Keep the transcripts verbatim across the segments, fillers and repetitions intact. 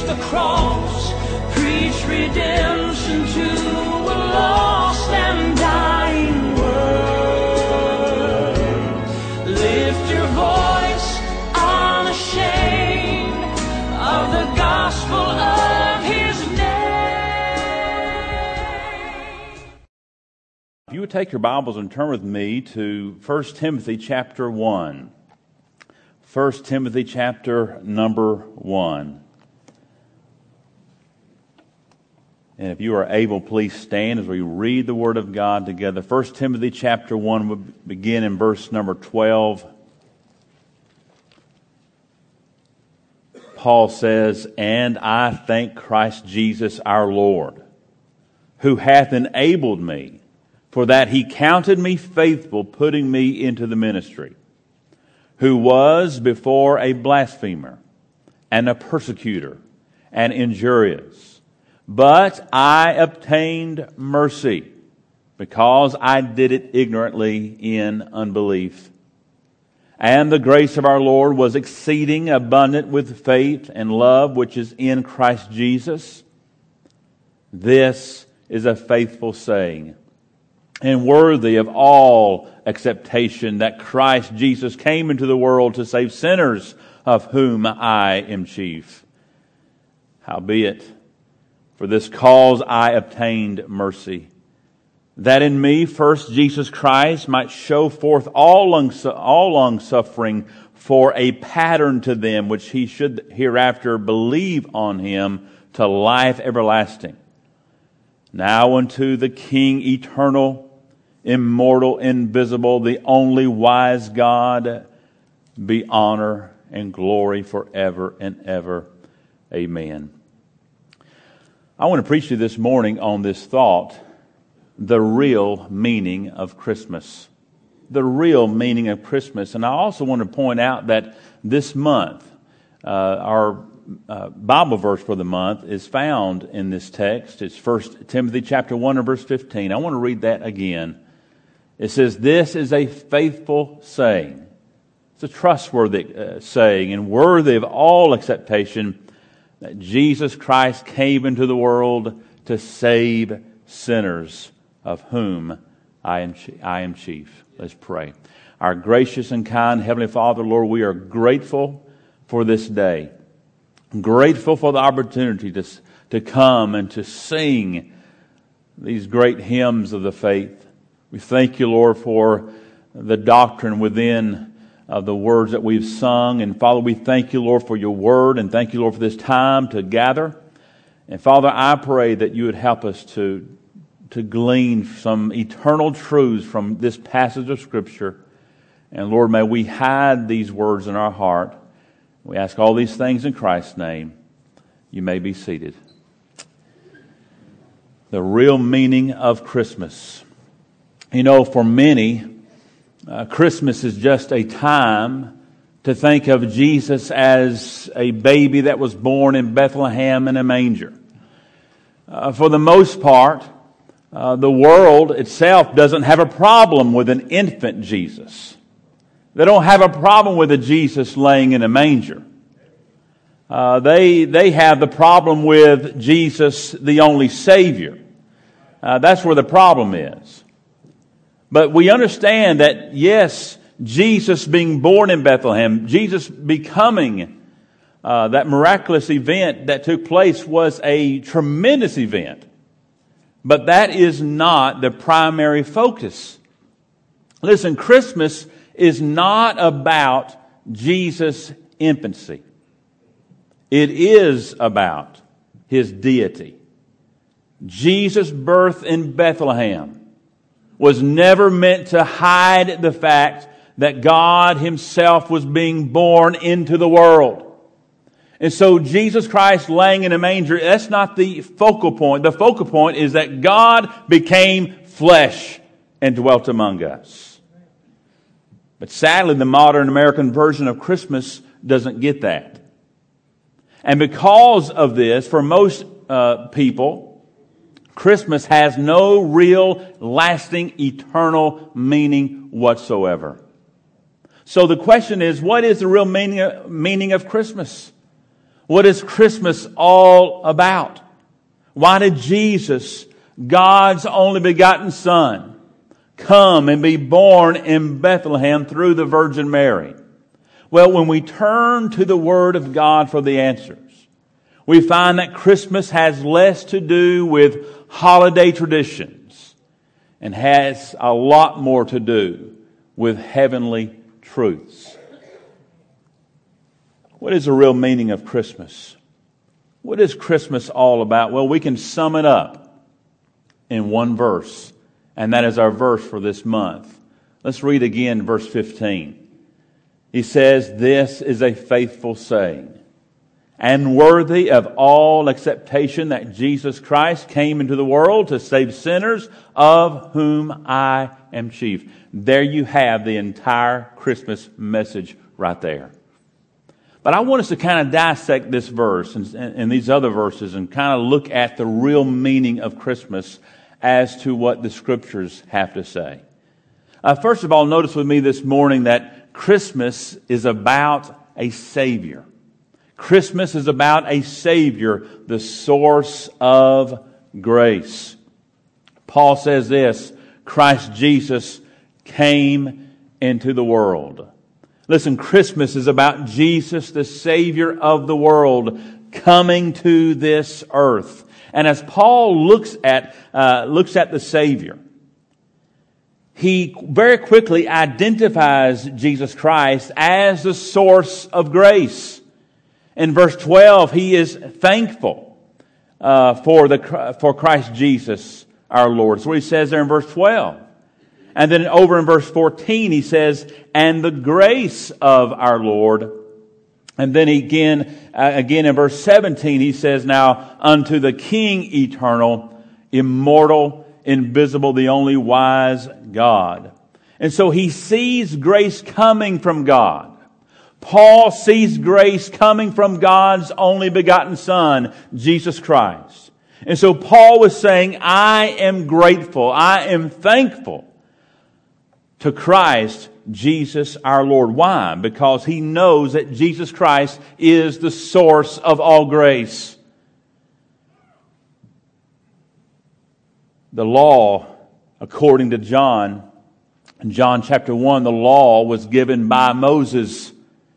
the cross, preach redemption to a lost and dying world. Lift your voice unashamed of the gospel of His name. If you would take your Bibles and turn with me to First Timothy chapter one. First Timothy chapter number one. And if you are able, please stand as we read the Word of God together. First Timothy chapter one, we'll begin in verse number twelve. Paul says, "And I thank Christ Jesus our Lord, who hath enabled me, for that He counted me faithful, putting me into the ministry, who was before a blasphemer, and a persecutor, and injurious. But I obtained mercy, because I did it ignorantly in unbelief. And the grace of our Lord was exceeding abundant with faith and love which is in Christ Jesus. This is a faithful saying, and worthy of all acceptation, that Christ Jesus came into the world to save sinners, of whom I am chief. Howbeit, for this cause I obtained mercy, that in me first Jesus Christ might show forth all long, all long suffering for a pattern to them which he should hereafter believe on Him to life everlasting. Now unto the King eternal, immortal, invisible, the only wise God, be honor and glory forever and ever. Amen." I want to preach to you this morning on this thought, the real meaning of Christmas. The real meaning of Christmas. And I also want to point out that this month, uh, our uh, Bible verse for the month is found in this text. It's First Timothy chapter one and verse fifteen. I want to read that again. It says, "This is a faithful saying." It's a trustworthy uh, saying and worthy of all acceptation, that Jesus Christ came into the world to save sinners, of whom I am I am chief. Let's pray. Our gracious and kind Heavenly Father, Lord, we are grateful for this day. Grateful for the opportunity to, to come and to sing these great hymns of the faith. We thank you, Lord, for the doctrine within uh, the words that we've sung. And Father, we thank you, Lord, for your word. And thank you, Lord, for this time to gather. And Father, I pray that you would help us to, to glean some eternal truths from this passage of Scripture. And Lord, may we hide these words in our heart. We ask all these things in Christ's name. You may be seated. The real meaning of Christmas. You know, for many, uh, Christmas is just a time to think of Jesus as a baby that was born in Bethlehem in a manger. Uh, for the most part, uh, the world itself doesn't have a problem with an infant Jesus. They don't have a problem with a Jesus laying in a manger. Uh, they they have the problem with Jesus, the only Savior. Uh, that's where the problem is. But we understand that, yes, Jesus being born in Bethlehem, Jesus becoming uh, that miraculous event that took place was a tremendous event. But that is not the primary focus. Listen, Christmas is not about Jesus' infancy. It is about His deity. Jesus' birth in Bethlehem was never meant to hide the fact that God Himself was being born into the world. And so Jesus Christ laying in a manger, that's not the focal point. The focal point is that God became flesh and dwelt among us. But sadly, the modern American version of Christmas doesn't get that. And because of this, for most uh, people, Christmas has no real, lasting, eternal meaning whatsoever. So the question is, what is the real meaning of, meaning of Christmas? What is Christmas all about? Why did Jesus, God's only begotten Son, come and be born in Bethlehem through the Virgin Mary? Well, when we turn to the Word of God for the answers, we find that Christmas has less to do with holiday traditions and has a lot more to do with heavenly truths. What is the real meaning of Christmas? What is Christmas all about? Well, we can sum it up in one verse, and that is our verse for this month. Let's read again verse fifteen. He says, "This is a faithful saying, and worthy of all acceptation, that Jesus Christ came into the world to save sinners, of whom I am chief." There you have the entire Christmas message right there. But I want us to kind of dissect this verse and, and these other verses and kind of look at the real meaning of Christmas as to what the Scriptures have to say. Uh, first of all, notice with me this morning that Christmas is about a Savior. Christmas is about a Savior, the source of grace. Paul says this, Christ Jesus came into the world. Listen, Christmas is about Jesus, the Savior of the world, coming to this earth. And as Paul looks at uh, looks at the Savior, he very quickly identifies Jesus Christ as the source of grace. In verse twelve, he is thankful uh, for the for Christ Jesus our Lord. That's what he says there in verse twelve. And then over in verse fourteen, he says, "And the grace of our Lord." And then again, uh, again in verse seventeen, he says, "Now unto the King eternal, immortal, invisible, the only wise God." And so he sees grace coming from God. Paul sees grace coming from God's only begotten Son, Jesus Christ. And so Paul was saying, I am grateful, I am thankful to Christ Jesus our Lord. Why? Because he knows that Jesus Christ is the source of all grace. The law, according to John, in John chapter one, the law was given by Moses.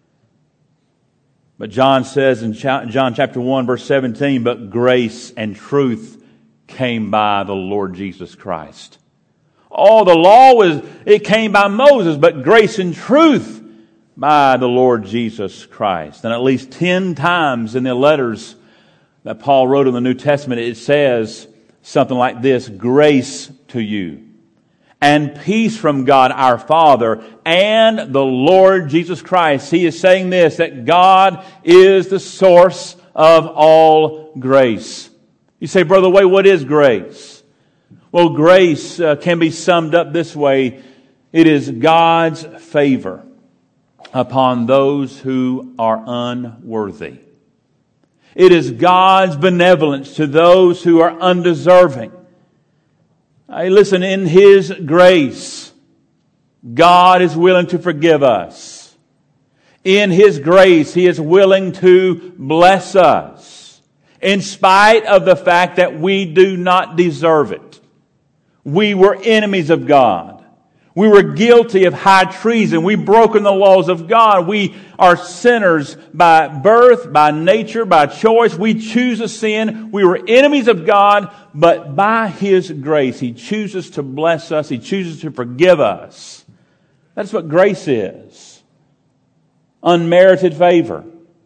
But John says in John chapter one, verse seventeen, "But grace and truth came by the Lord Jesus Christ." Oh, the law was, it came by Moses, but grace and truth by the Lord Jesus Christ. And at least ten times in the letters that Paul wrote in the New Testament, it says something like this, "Grace to you, and peace from God our Father and the Lord Jesus Christ." He is saying this, that God is the source of all grace. You say, Brother Way, what is grace? Well, grace uh, can be summed up this way. It is God's favor upon those who are unworthy. It is God's benevolence to those who are undeserving. Hey, listen, in His grace, God is willing to forgive us. In His grace, He is willing to bless us, in spite of the fact that we do not deserve it. We were enemies of God. We were guilty of high treason. We've broken the laws of God. We are sinners by birth, by nature, by choice. We choose to sin. We were enemies of God, but by His grace, He chooses to bless us. He chooses to forgive us. That's what grace is. Unmerited favor.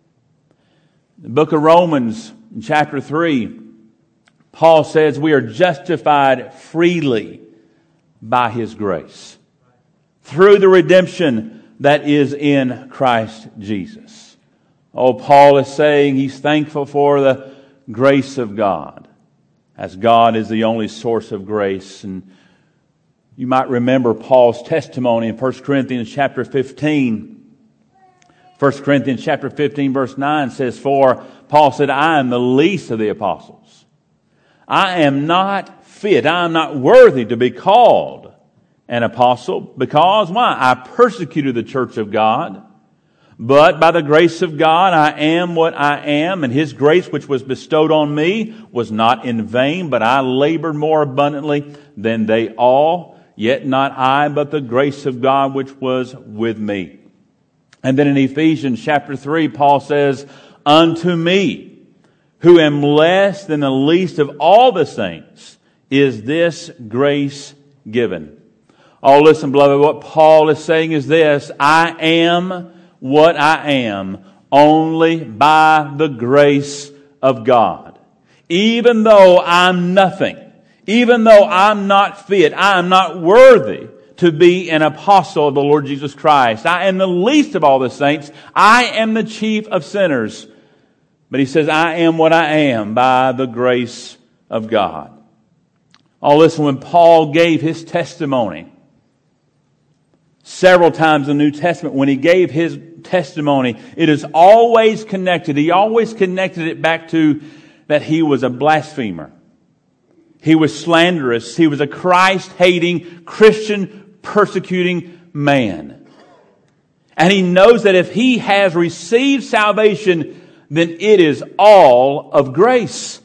The book of Romans, in chapter three, Paul says we are justified freely by His grace through the redemption that is in Christ Jesus. Oh, Paul is saying he's thankful for the grace of God, as God is the only source of grace. And you might remember Paul's testimony in First Corinthians chapter fifteen. First Corinthians chapter fifteen verse nine says, "For," Paul said, "I am the least of the apostles. I am not fit, I am not worthy to be called an apostle, because," why? "I persecuted the church of God. But by the grace of God, I am what I am, and His grace which was bestowed on me was not in vain, but I labored more abundantly than they all. Yet not I, but the grace of God which was with me. And then in Ephesians chapter three, Paul says, unto me, who am less than the least of all the saints, is this grace given. Oh, listen, beloved, what Paul is saying is this: I am what I am only by the grace of God. Even though I'm nothing, even though I'm not fit, I am not worthy to be an apostle of the Lord Jesus Christ. I am the least of all the saints. I am the chief of sinners. But he says, I am what I am by the grace of God. Oh, listen, when Paul gave his testimony, several times in the New Testament, when he gave his testimony, it is always connected. He always connected it back to that he was a blasphemer. He was slanderous. He was a Christ-hating, Christian-persecuting man. And he knows that if he has received salvation, then it is all of grace.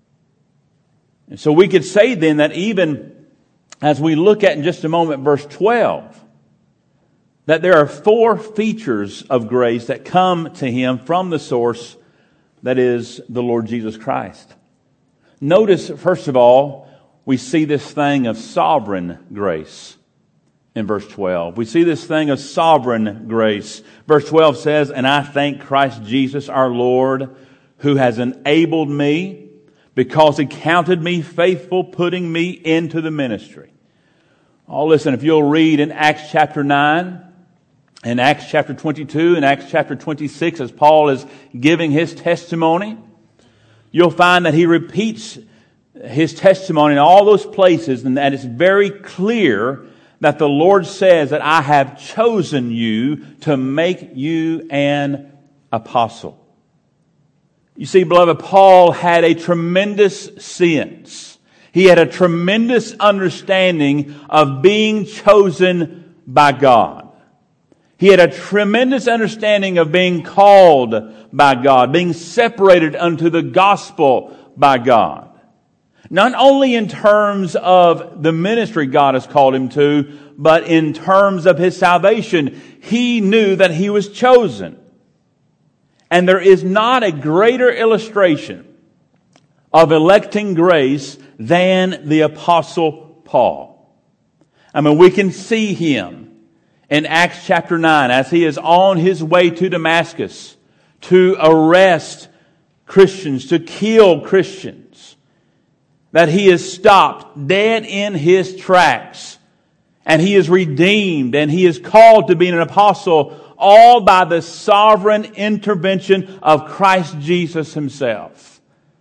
And so we could say then that even as we look at in just a moment verse twelve, that there are four features of grace that come to him from the source that is the Lord Jesus Christ. Notice, first of all, we see this thing of sovereign grace in verse twelve. We see this thing of sovereign grace. Verse twelve says, and I thank Christ Jesus our Lord, who has enabled me, because He counted me faithful, putting me into the ministry. Oh, listen, if you'll read in Acts chapter nine, in Acts chapter twenty-two, in Acts chapter twenty-six, as Paul is giving his testimony, you'll find that he repeats his testimony in all those places, and that it's very clear that the Lord says that I have chosen you to make you an apostle. You see, beloved, Paul had a tremendous sense. He had a tremendous understanding of being chosen by God. He had a tremendous understanding of being called by God, being separated unto the gospel by God. Not only in terms of the ministry God has called him to, but in terms of his salvation. He knew that he was chosen. And there is not a greater illustration of electing grace than the Apostle Paul. I mean, we can see him in Acts chapter nine as he is on his way to Damascus to arrest Christians, to kill Christians, that he is stopped dead in his tracks, and he is redeemed, and he is called to be an apostle, all by the sovereign intervention of Christ Jesus himself.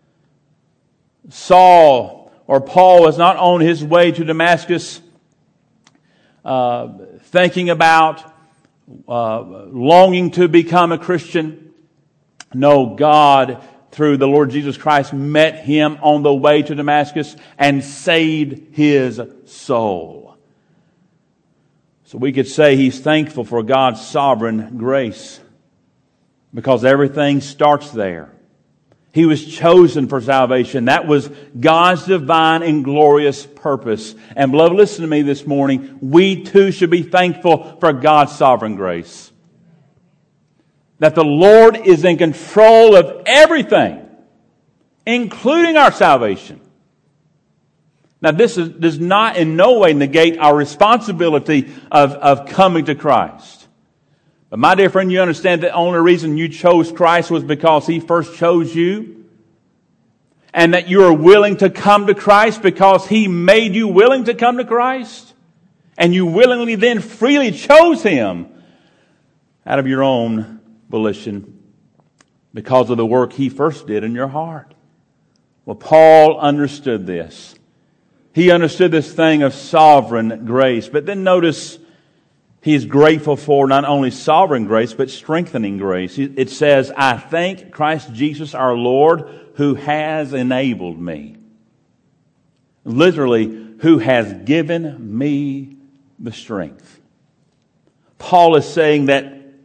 Saul, or Paul, was not on his way to Damascus uh, thinking about, uh, longing to become a Christian. No, God, through the Lord Jesus Christ, met him on the way to Damascus and saved his soul. So we could say he's thankful for God's sovereign grace, because everything starts there. He was chosen for salvation. That was God's divine and glorious purpose. And beloved, listen to me this morning. We too should be thankful for God's sovereign grace. That the Lord is in control of everything, including our salvation. Now, this is, does not in no way negate our responsibility of, of coming to Christ. But my dear friend, you understand the only reason you chose Christ was because He first chose you? And that you are willing to come to Christ because He made you willing to come to Christ? And you willingly then freely chose Him out of your own volition because of the work He first did in your heart. Well, Paul understood this. He understood this thing of sovereign grace. But then notice he is grateful for not only sovereign grace, but strengthening grace. It says, I thank Christ Jesus our Lord, who has enabled me. Literally, who has given me the strength. Paul is saying that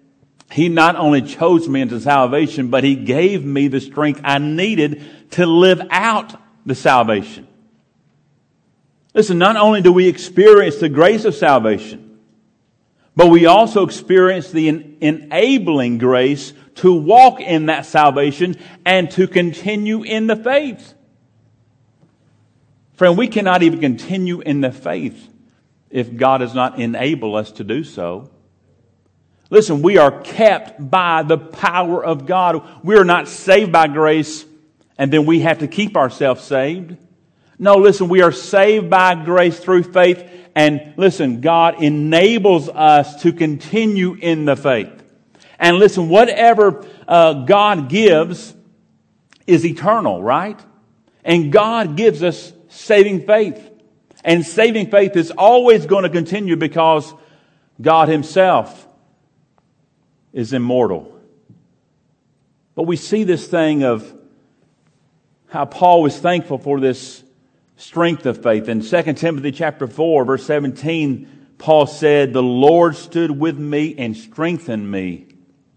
He not only chose me into salvation, but He gave me the strength I needed to live out the salvation. Listen, not only do we experience the grace of salvation, but we also experience the en- enabling grace to walk in that salvation and to continue in the faith. Friend, we cannot even continue in the faith if God does not enable us to do so. Listen, we are kept by the power of God. We are not saved by grace and then we have to keep ourselves saved. No, listen, we are saved by grace through faith, and listen, God enables us to continue in the faith. And listen, whatever uh, God gives is eternal, right? And God gives us saving faith. And saving faith is always going to continue because God Himself is immortal. But we see this thing of how Paul was thankful for this strength of faith. In Second Timothy chapter four, verse seventeen, Paul said, "The Lord stood with me and strengthened me."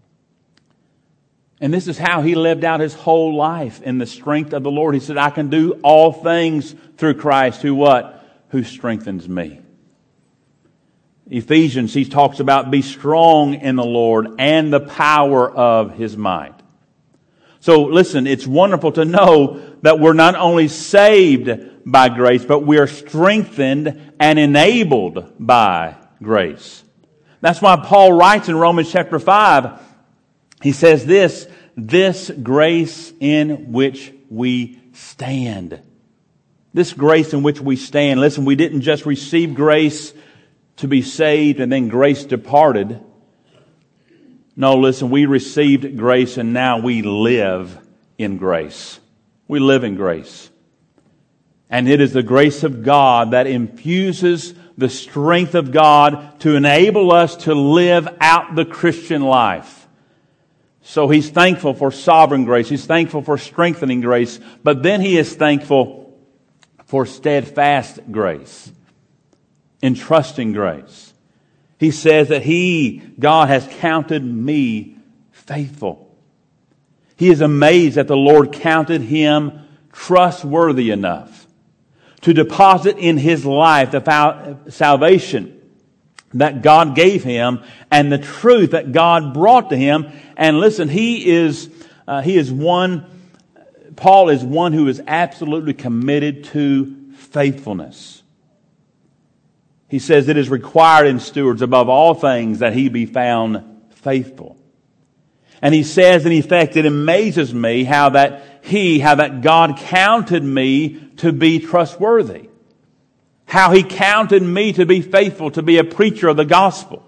And this is how he lived out his whole life, in the strength of the Lord. He said, "I can do all things through Christ who what? Who strengthens me." Ephesians, he talks about be strong in the Lord and the power of His might. So listen, it's wonderful to know that we're not only saved by grace, but we are strengthened and enabled by grace. That's why Paul writes in Romans chapter five, he says this, "This grace in which we stand." This grace in which we stand. Listen, we didn't just receive grace to be saved and then grace departed. No, listen, we received grace and now we live in grace. We live in grace. And it is the grace of God that infuses the strength of God to enable us to live out the Christian life. So He's thankful for sovereign grace. He's thankful for strengthening grace. But then He is thankful for steadfast grace, entrusting grace. He says that He, God, has counted me faithful. He is amazed that the Lord counted him trustworthy enough to deposit in his life the salvation that God gave him and the truth that God brought to him. And listen, he is uh, he is one, Paul is one who is absolutely committed to faithfulness. He says it is required in stewards above all things that he be found faithful. And he says in effect, it amazes me how that he, how that God counted me to be trustworthy. How He counted me to be faithful, to be a preacher of the gospel.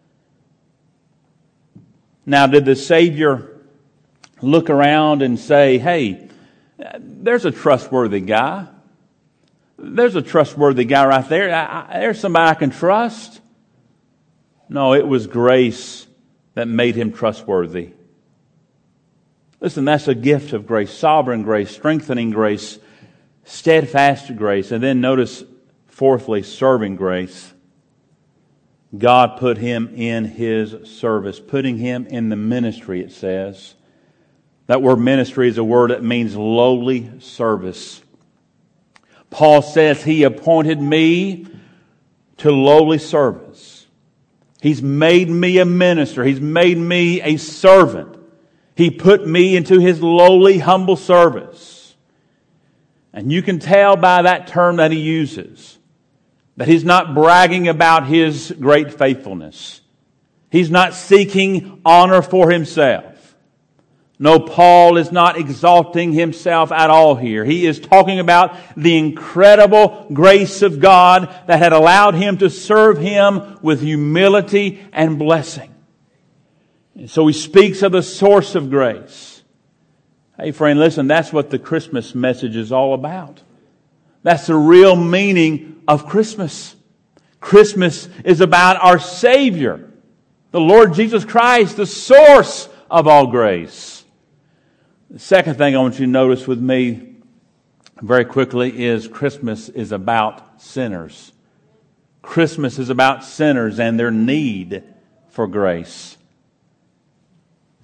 Now, did the Savior look around and say, "Hey, there's a trustworthy guy. There's a trustworthy guy right there. I, I, there's somebody I can trust"? No, it was grace that made him trustworthy. Listen, that's a gift of grace, sovereign grace, strengthening grace, steadfast grace. And then notice, fourthly, serving grace. God put him in His service, putting him in the ministry, it says. That word ministry is a word that means lowly service. Paul says He appointed me to lowly service. He's made me a minister. He's made me a servant. He put me into His lowly, humble service. And you can tell by that term that He uses that He's not bragging about His great faithfulness. He's not seeking honor for Himself. No, Paul is not exalting himself at all here. He is talking about the incredible grace of God that had allowed him to serve Him with humility and blessing. And so he speaks of the source of grace. Hey friend, listen, that's what the Christmas message is all about. That's the real meaning of Christmas. Christmas is about our Savior, the Lord Jesus Christ, the source of all grace. The second thing I want you to notice with me very quickly is Christmas is about sinners. Christmas is about sinners and their need for grace.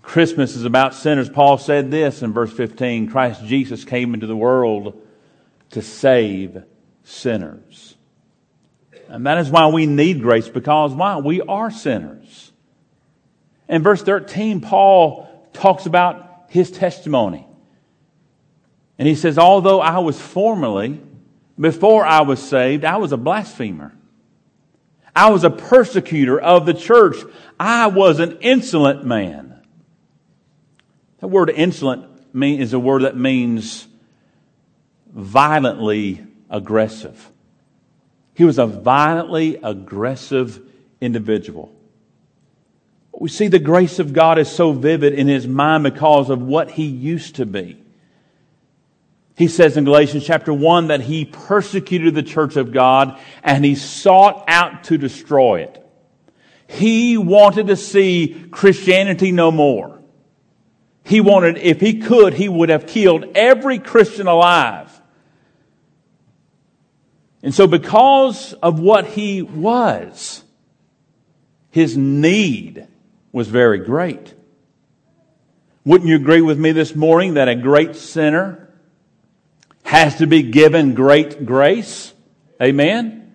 Christmas is about sinners. Paul said this in verse fifteen, Christ Jesus came into the world to save sinners. And that is why we need grace, because why? We are sinners. In verse thirteen, Paul talks about his testimony. And he says, although I was formerly, before I was saved, I was a blasphemer. I was a persecutor of the church. I was an insolent man. The word insolent is a word that means violently aggressive. He was a violently aggressive individual. We see the grace of God is so vivid in his mind because of what he used to be. He says in Galatians chapter one that he persecuted the church of God and he sought out to destroy it. He wanted to see Christianity no more. He wanted, if he could, he would have killed every Christian alive. And so because of what he was, his need was very great. Wouldn't you agree with me this morning that a great sinner has to be given great grace? Amen?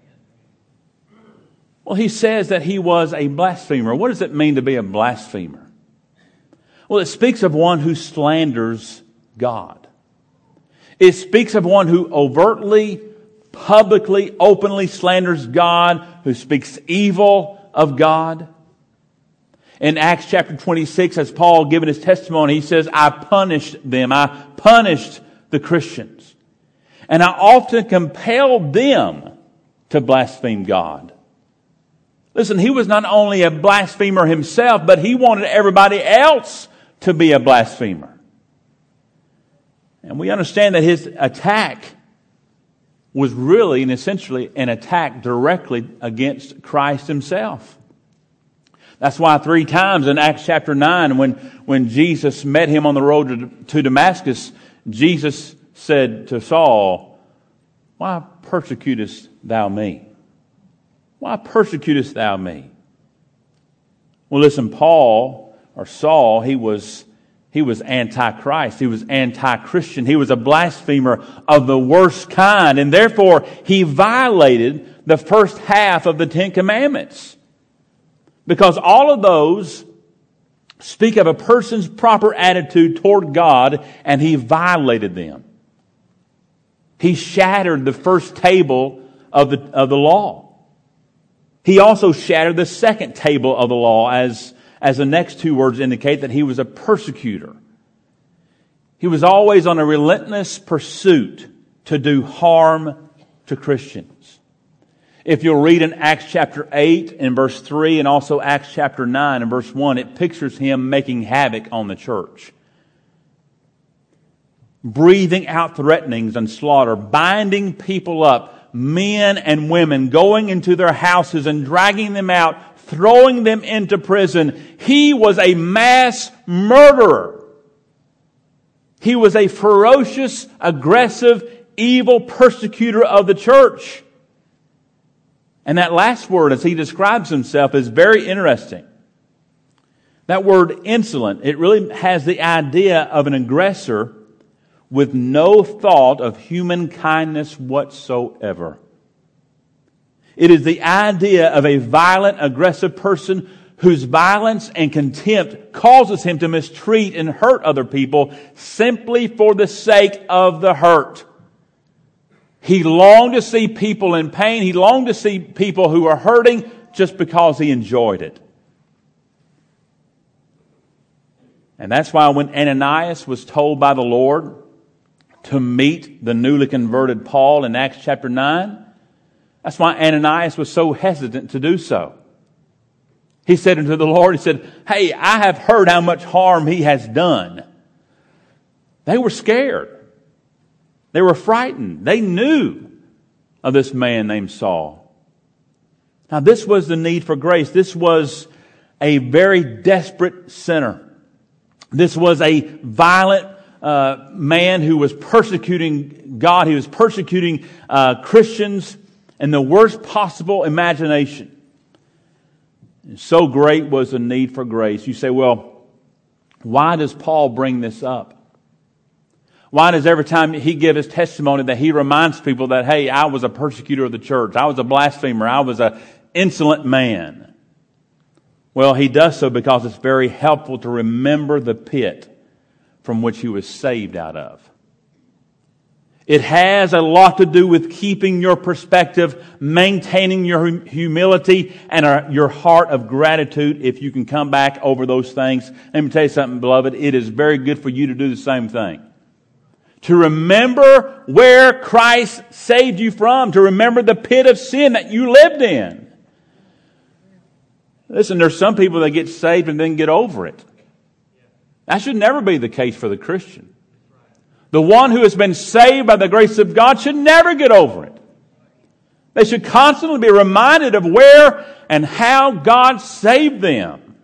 Well, he says that he was a blasphemer. What does it mean to be a blasphemer? Well, it speaks of one who slanders God. It speaks of one who overtly, publicly, openly slanders God, who speaks evil of God. In Acts chapter twenty-six, as Paul given his testimony, he says, I punished them. I punished the Christians. And I often compelled them to blaspheme God. Listen, he was not only a blasphemer himself, but he wanted everybody else to be a blasphemer. And we understand that his attack was really and essentially an attack directly against Christ himself. That's why three times in Acts chapter nine, when, when Jesus met him on the road to, to Damascus, Jesus said to Saul, why persecutest thou me? Why persecutest thou me? Well, listen, Paul, or Saul, he was, he was anti-Christ. He was anti-Christian. He was a blasphemer of the worst kind. And therefore, he violated the first half of the Ten Commandments. Because all of those speak of a person's proper attitude toward God, and he violated them. He shattered the first table of the, of the law. He also shattered the second table of the law, as, as the next two words indicate that he was a persecutor. He was always on a relentless pursuit to do harm to Christians. If you'll read in Acts chapter eight and verse three and also Acts chapter nine and verse one, it pictures him making havoc on the church. Breathing out threatenings and slaughter, binding people up, men and women, going into their houses and dragging them out, throwing them into prison. He was a mass murderer. He was a ferocious, aggressive, evil persecutor of the church. And that last word, as he describes himself, is very interesting. That word insolent, it really has the idea of an aggressor with no thought of human kindness whatsoever. It is the idea of a violent, aggressive person whose violence and contempt causes him to mistreat and hurt other people simply for the sake of the hurt. He longed to see people in pain. He longed to see people who are hurting just because he enjoyed it. And that's why when Ananias was told by the Lord to meet the newly converted Paul in Acts chapter nine, that's why Ananias was so hesitant to do so. He said unto the Lord, he said, hey, I have heard how much harm he has done. They were scared. They were frightened. They knew of this man named Saul. Now, this was the need for grace. This was a very desperate sinner. This was a violent uh, man who was persecuting God. He was persecuting uh, Christians in the worst possible imagination. And so great was the need for grace. You say, well, Why does Paul bring this up? Why does every time he give his testimony that he reminds people that, hey, I was a persecutor of the church, I was a blasphemer, I was an insolent man? Well, he does so because it's very helpful to remember the pit from which he was saved out of. It has a lot to do with keeping your perspective, maintaining your humility, and your heart of gratitude if you can come back over those things. Let me tell you something, beloved. It is very good for you to do the same thing. To remember where Christ saved you from. To remember the pit of sin that you lived in. Listen, there's some people that get saved and then get over it. That should never be the case for the Christian. The one who has been saved by the grace of God should never get over it. They should constantly be reminded of where and how God saved them.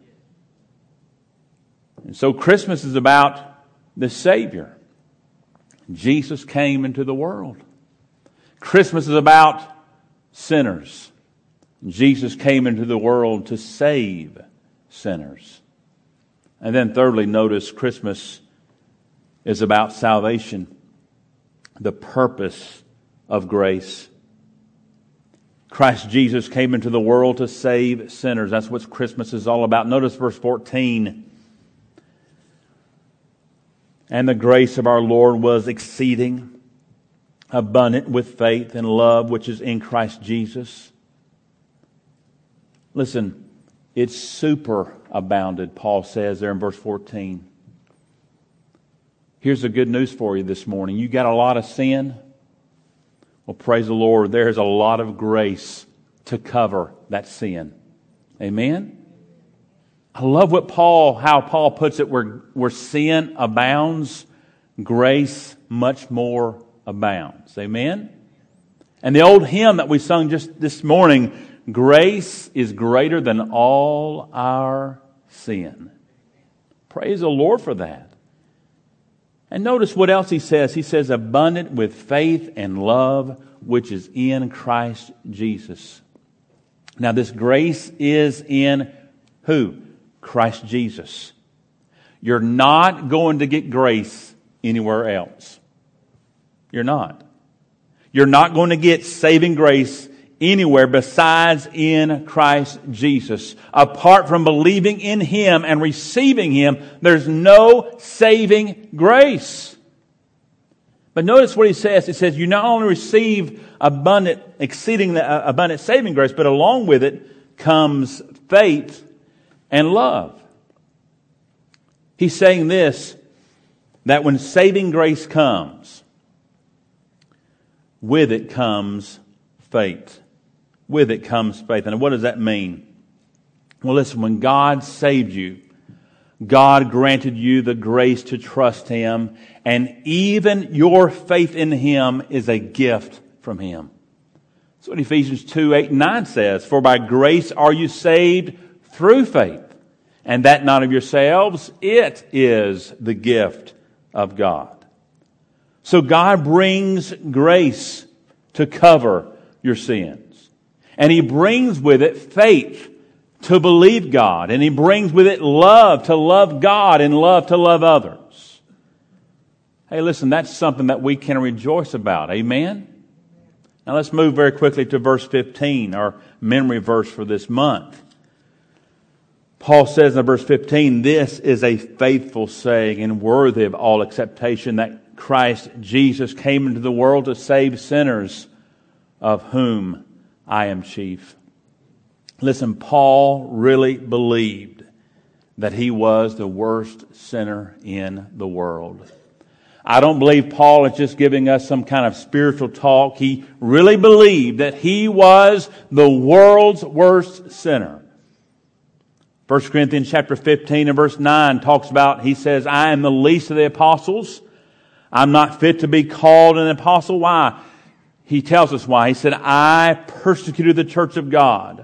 And so Christmas is about the Savior. Jesus came into the world. Christmas is about sinners. Jesus came into the world to save sinners. And then thirdly, notice Christmas is about salvation, the purpose of grace. Christ Jesus came into the world to save sinners. That's what Christmas is all about. Notice verse fourteen. And the grace of our Lord was exceeding abundant with faith and love which is in Christ Jesus. Listen, it's superabounded, Paul says there in verse fourteen. Here's the good news for you this morning. You got a lot of sin? Well, praise the Lord, there's a lot of grace to cover that sin. Amen? I love what Paul, how Paul puts it, where, where sin abounds, grace much more abounds. Amen? And the old hymn that we sung just this morning, grace is greater than all our sin. Praise the Lord for that. And notice what else he says. He says, abundant with faith and love, which is in Christ Jesus. Now this grace is in who? Christ Jesus. You're not going to get grace anywhere else. You're not. You're not going to get saving grace anywhere besides in Christ Jesus. Apart from believing in Him and receiving Him, there's no saving grace. But notice what he says. He says, you not only receive abundant, exceeding uh, abundant saving grace, but along with it comes faith and love. He's saying this, that when saving grace comes, with it comes faith. With it comes faith. And what does that mean? Well, listen, when God saved you, God granted you the grace to trust Him, and even your faith in Him is a gift from Him. That's what Ephesians two, eight, and nine says. For by grace are you saved through faith, and that not of yourselves, it is the gift of God. So God brings grace to cover your sins. And He brings with it faith to believe God. And He brings with it love to love God and love to love others. Hey, listen, that's something that we can rejoice about. Amen? Now let's move very quickly to verse fifteen, our memory verse for this month. Paul says in verse fifteen, this is a faithful saying and worthy of all acceptation, that Christ Jesus came into the world to save sinners, of whom I am chief. Listen, Paul really believed that he was the worst sinner in the world. I don't believe Paul is just giving us some kind of spiritual talk. He really believed that he was the world's worst sinner. First Corinthians chapter fifteen and verse nine talks about, he says, I am the least of the apostles. I'm not fit to be called an apostle. Why? He tells us why. He said, I persecuted the church of God.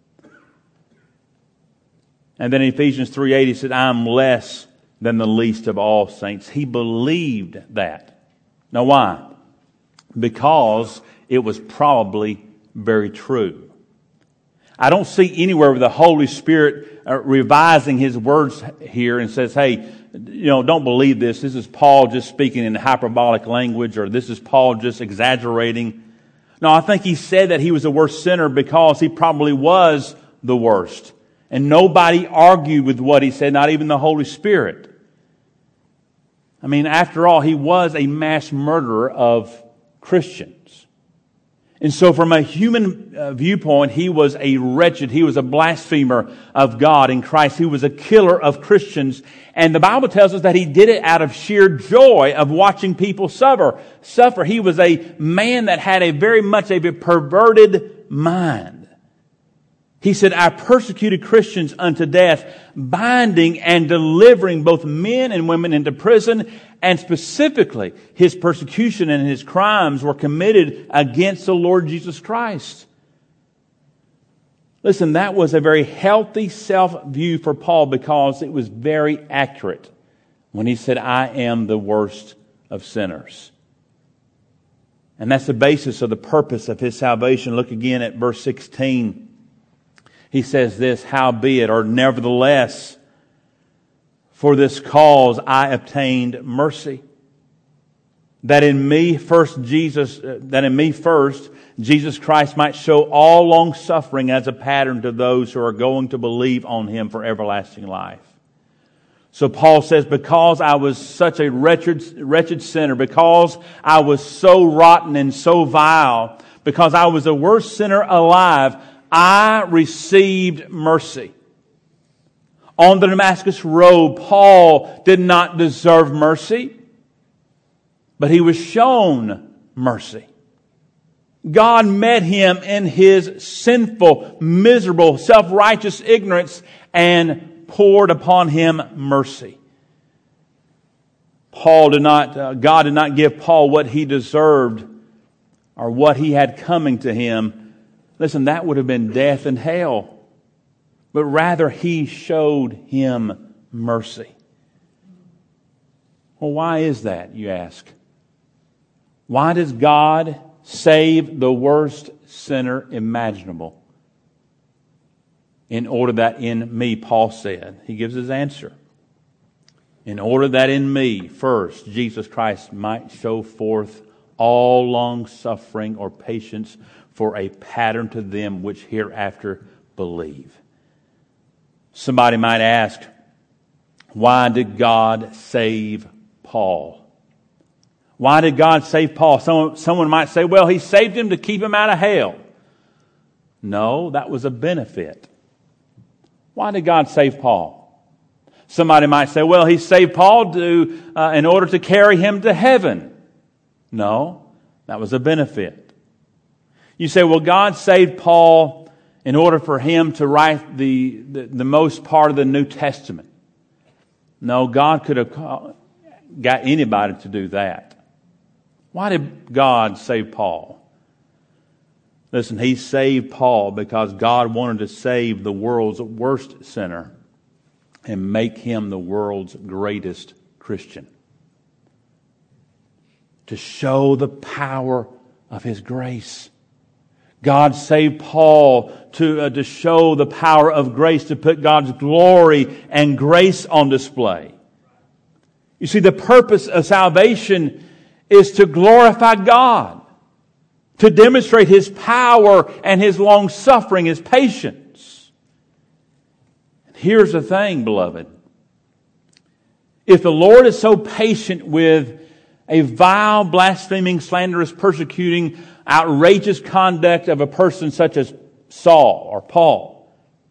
And then in Ephesians three eight, he said, I am less than the least of all saints. He believed that. Now why? Because it was probably very true. I don't see anywhere where the Holy Spirit uh, revising His words here and says, hey, you know, don't believe this. This is Paul just speaking in hyperbolic language, or this is Paul just exaggerating. No, I think he said that he was the worst sinner because he probably was the worst. And nobody argued with what he said, not even the Holy Spirit. I mean, after all, he was a mass murderer of Christians. And so from a human uh, viewpoint, he was a wretched, he was a blasphemer of God in Christ. He was a killer of Christians. And the Bible tells us that he did it out of sheer joy of watching people suffer. Suffer. He was a man that had a very much a perverted mind. He said, I persecuted Christians unto death, binding and delivering both men and women into prison. And specifically, his persecution and his crimes were committed against the Lord Jesus Christ. Listen, that was a very healthy self-view for Paul because it was very accurate when he said, I am the worst of sinners. And that's the basis of the purpose of his salvation. Look again at verse sixteen. He says this, howbeit, or nevertheless, for this cause I obtained mercy. That in me first Jesus, uh, that in me first, Jesus Christ might show all long suffering as a pattern to those who are going to believe on Him for everlasting life. So Paul says, because I was such a wretched, wretched sinner, because I was so rotten and so vile, because I was the worst sinner alive, I received mercy. On the Damascus Road, Paul did not deserve mercy, but he was shown mercy. God met him in his sinful, miserable, self-righteous ignorance and poured upon him mercy. Paul did not, uh, God did not give Paul what he deserved or what he had coming to him. Listen, that would have been death and hell. But rather, He showed him mercy. Well, why is that, you ask? Why does God save the worst sinner imaginable? In order that in me, Paul said, he gives his answer. In order that in me, first, Jesus Christ might show forth all long suffering or patience for a pattern to them which hereafter believe. Somebody might ask, why did God save Paul? Why did God save Paul? Someone, someone might say, well, He saved him to keep him out of hell. No, that was a benefit. Why did God save Paul? Somebody might say, well, He saved Paul to, uh, in order to carry him to heaven. No, that was a benefit. You say, well, God saved Paul in order for him to write the, the, the most part of the New Testament. No, God could have got anybody to do that. Why did God save Paul? Listen, He saved Paul because God wanted to save the world's worst sinner and make him the world's greatest Christian. To show the power of His grace. God saved Paul to, uh, to show the power of grace, to put God's glory and grace on display. You see, the purpose of salvation is to glorify God, to demonstrate His power and His long suffering, His patience. And here's the thing, beloved. If the Lord is so patient with a vile, blaspheming, slanderous, persecuting, outrageous conduct of a person such as Saul or Paul,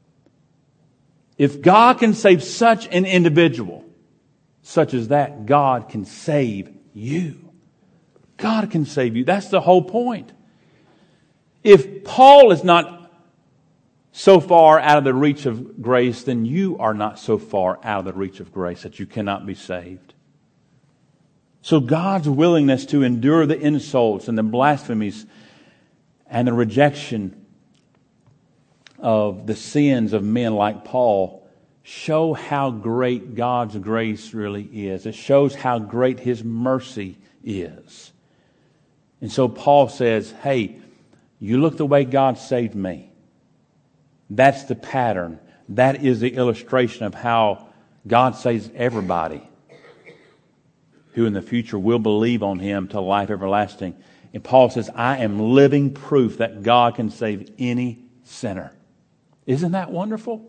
if God can save such an individual, such as that, God can save you. God can save you. That's the whole point. If Paul is not so far out of the reach of grace, then you are not so far out of the reach of grace that you cannot be saved. So God's willingness to endure the insults and the blasphemies and the rejection of the sins of men like Paul show how great God's grace really is. It shows how great His mercy is. And so Paul says, hey, you look the way God saved me. That's the pattern. That is the illustration of how God saves everybody who in the future will believe on Him to life everlasting. And Paul says, I am living proof that God can save any sinner. Isn't that wonderful?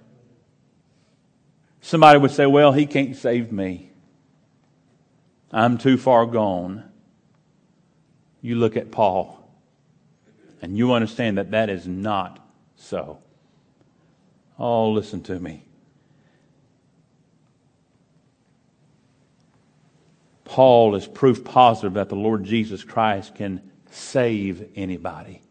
Somebody would say, well, He can't save me. I'm too far gone. You look at Paul and you understand that that is not so. Oh, listen to me. Paul is proof positive that the Lord Jesus Christ can save anybody.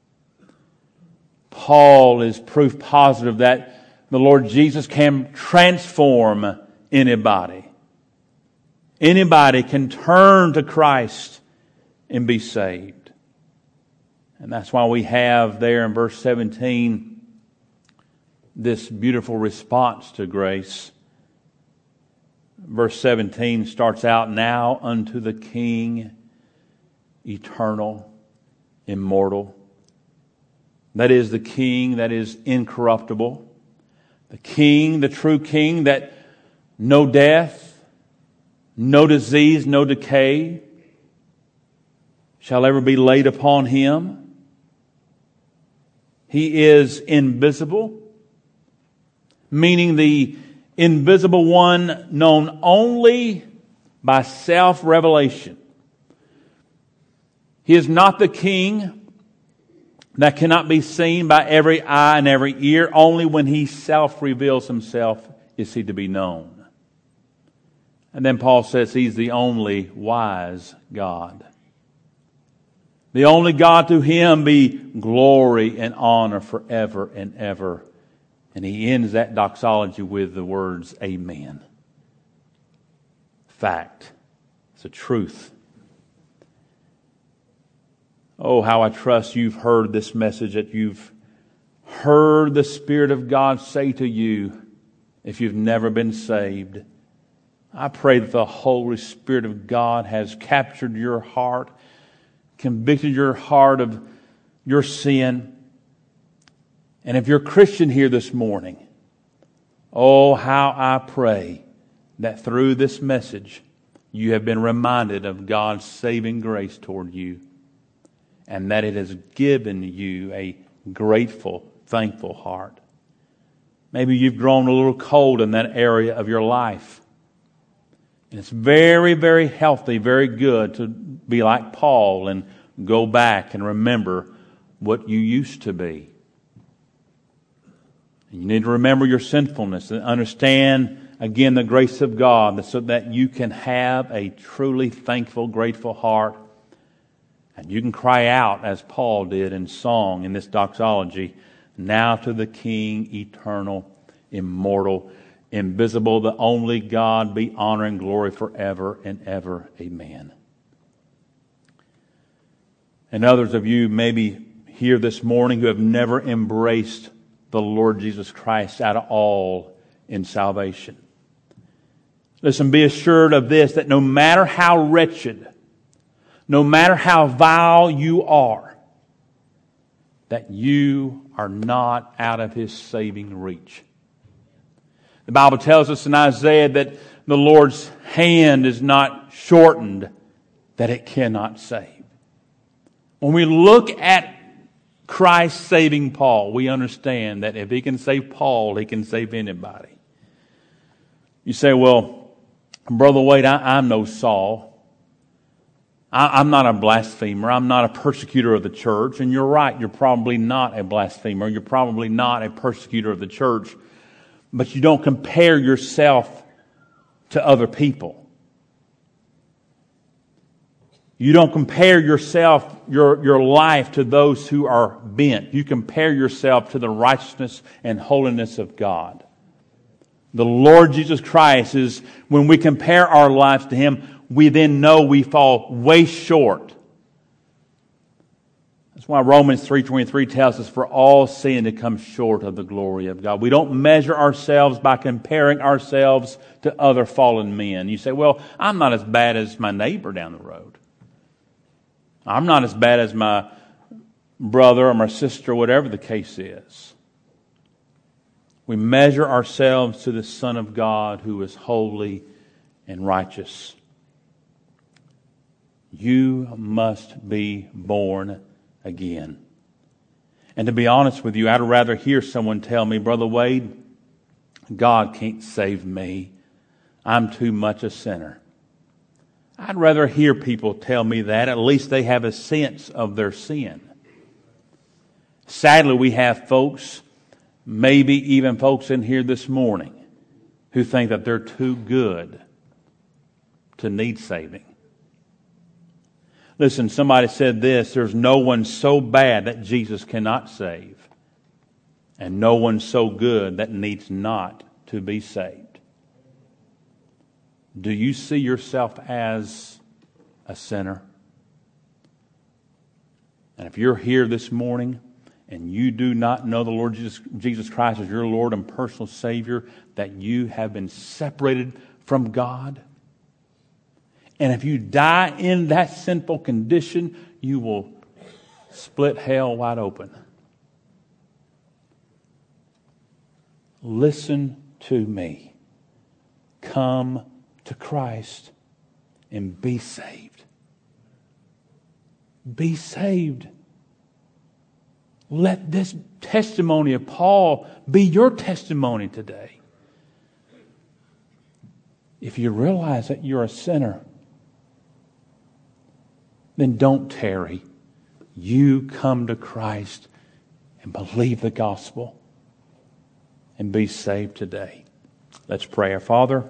Paul is proof positive that the Lord Jesus can transform anybody. Anybody can turn to Christ and be saved. And that's why we have there in verse seventeen this beautiful response to grace. Verse seventeen starts out, now unto the King, eternal, immortal. That is the King that is incorruptible. The King, the true King, that no death, no disease, no decay shall ever be laid upon Him. He is invisible, meaning the invisible one known only by self-revelation. He is not the King that cannot be seen by every eye and every ear. Only when He self-reveals Himself is He to be known. And then Paul says He's the only wise God. The only God, to Him be glory and honor forever and ever. And he ends that doxology with the words, Amen. Fact. It's a truth. Oh, how I trust you've heard this message, that you've heard the Spirit of God say to you, if you've never been saved. I pray that the Holy Spirit of God has captured your heart, convicted your heart of your sin. And if you're a Christian here this morning, oh, how I pray that through this message you have been reminded of God's saving grace toward you, and that it has given you a grateful, thankful heart. Maybe you've grown a little cold in that area of your life. And it's very, very healthy, very good to be like Paul and go back and remember what you used to be. You need to remember your sinfulness and understand, again, the grace of God so that you can have a truly thankful, grateful heart. And you can cry out, as Paul did in song in this doxology, now to the King, eternal, immortal, invisible, the only God, be honor and glory forever and ever. Amen. And others of you maybe here this morning who have never embraced the Lord Jesus Christ at all in salvation. Listen, be assured of this, that no matter how wretched, no matter how vile you are, that you are not out of His saving reach. The Bible tells us in Isaiah that the Lord's hand is not shortened, that it cannot save. When we look at Christ saving Paul, we understand that if He can save Paul, He can save anybody. You say, well, Brother Wade, I, I'm no Saul. I, I'm not a blasphemer. I'm not a persecutor of the church. And you're right, you're probably not a blasphemer. You're probably not a persecutor of the church. But you don't compare yourself to other people. You don't compare yourself, your, your life to those who are bent. You compare yourself to the righteousness and holiness of God. The Lord Jesus Christ is, when we compare our lives to Him, we then know we fall way short. That's why Romans three twenty-three tells us, for all sin to come short of the glory of God. We don't measure ourselves by comparing ourselves to other fallen men. You say, well, I'm not as bad as my neighbor down the road. I'm not as bad as my brother or my sister, whatever the case is. We measure ourselves to the Son of God who is holy and righteous. You must be born again. And to be honest with you, I'd rather hear someone tell me, Brother Wade, God can't save me. I'm too much a sinner. I'd rather hear people tell me that. At least they have a sense of their sin. Sadly, we have folks, maybe even folks in here this morning, who think that they're too good to need saving. Listen, somebody said this, there's no one so bad that Jesus cannot save, and no one so good that needs not to be saved. Do you see yourself as a sinner? And if you're here this morning and you do not know the Lord Jesus, Jesus Christ as your Lord and personal Savior, that you have been separated from God, and if you die in that sinful condition, you will split hell wide open. Listen to me. Come to Christ and be saved. Be saved. Let this testimony of Paul be your testimony today. If you realize that you're a sinner, then don't tarry. You come to Christ and believe the gospel and be saved today. Let's pray. Our Father,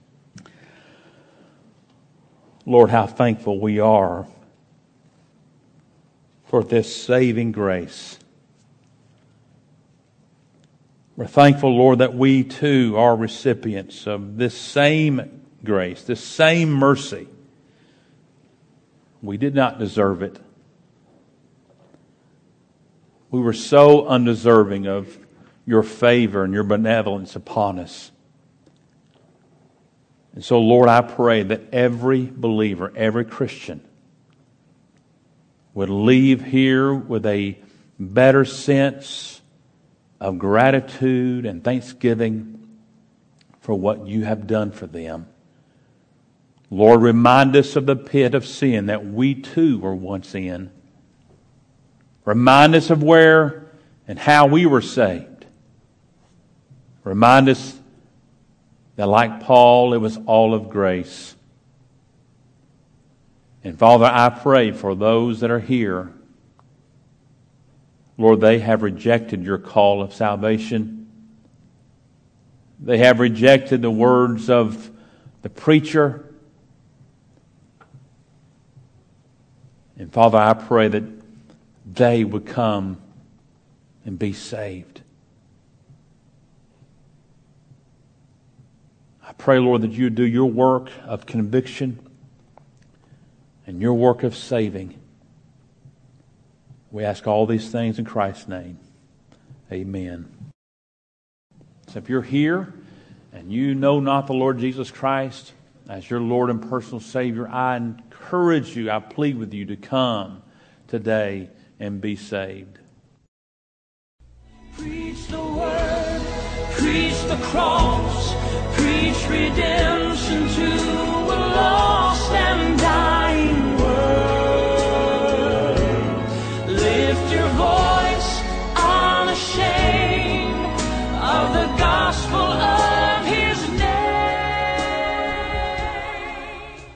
Lord, how thankful we are for this saving grace. We're thankful, Lord, that we too are recipients of this same grace, this same mercy. We did not deserve it. We were so undeserving of your favor and your benevolence upon us. And so, Lord, I pray that every believer, every Christian would leave here with a better sense of gratitude and thanksgiving for what you have done for them. Lord, remind us of the pit of sin that we too were once in. Remind us of where and how we were saved. Remind us that, like Paul, it was all of grace. And Father, I pray for those that are here. Lord, they have rejected your call of salvation. They have rejected the words of the preacher. And Father, I pray that they would come and be saved. I pray, Lord, that you would do your work of conviction and your work of saving. We ask all these things in Christ's name. Amen. So if you're here and you know not the Lord Jesus Christ as your Lord and personal Savior, I encourage you, I plead with you to come today and be saved. Preach the word, preach the cross, preach redemption to